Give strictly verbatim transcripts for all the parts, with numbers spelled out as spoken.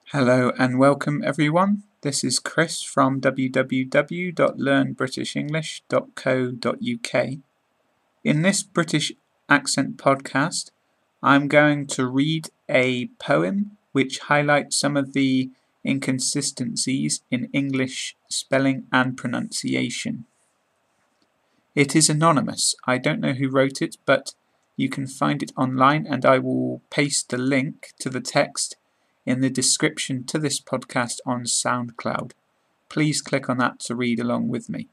Hello and welcome everyone. This is Chris from w w w dot learn british english dot co dot u k. In this British accent podcast, I'm going to read a poem which highlights some of the inconsistencies in English spelling and pronunciation. It is anonymous. I don't know who wrote it, but you can find it online and I will paste the link to the text in the description to this podcast on SoundCloud. Please click on that to read along with me.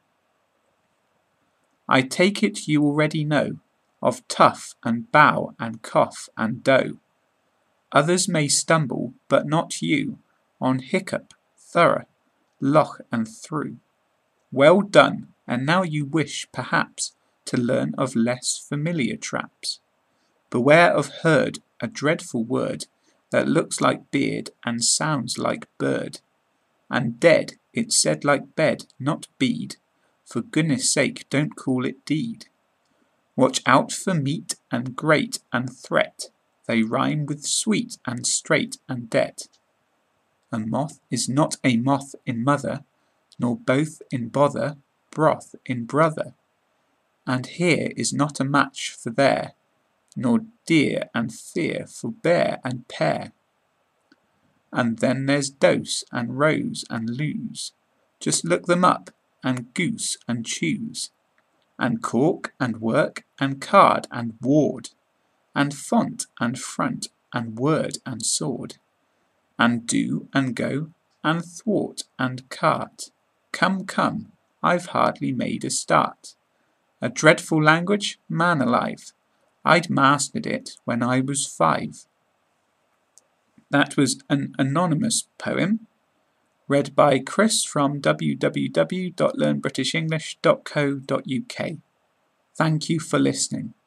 I take it you already know of tough and bow and cough and dough. Others may stumble, but not you, on hiccup, thorough, loch and through. Well done, and now you wish, perhaps, to learn of less familiar traps. Beware of herd, a dreadful word, that looks like beard and sounds like bird. And dead, it's said like bed, not bead. For goodness sake, don't call it deed. Watch out for meat and great and threat. They rhyme with sweet and straight and debt. A moth is not a moth in mother, nor both in bother, broth in brother. And here is not a match for there, nor dear and fear for bear and pear. And then there's dose and rose and lose. Just look them up, and goose and choose. And cork and work and card and ward. And font and front and word and sword. And do and go and thwart and cart. Come, come, I've hardly made a start. A dreadful language, man alive. I'd mastered it when I was five. That was an anonymous poem read by Chris from w w w dot learn british english dot co dot u k. Thank you for listening.